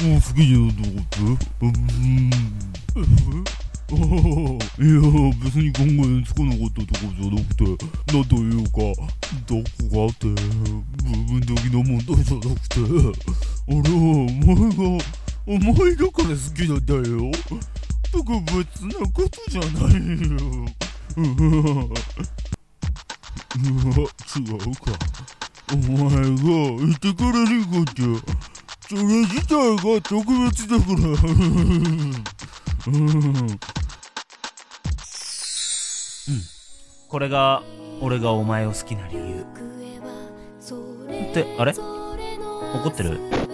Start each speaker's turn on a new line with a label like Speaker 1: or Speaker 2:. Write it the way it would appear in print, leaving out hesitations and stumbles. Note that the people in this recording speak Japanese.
Speaker 1: 好きだよと思って。いや別に考えつかなかったとかじゃなくて、なんというかどこがあって部分的な問題じゃなくて、俺はお前だから好きなんだよ。特別なことじゃないよ。違うか。お前がいてくれること、それ自体が特別だから
Speaker 2: これが俺がお前を好きな理由って。あれ怒ってる？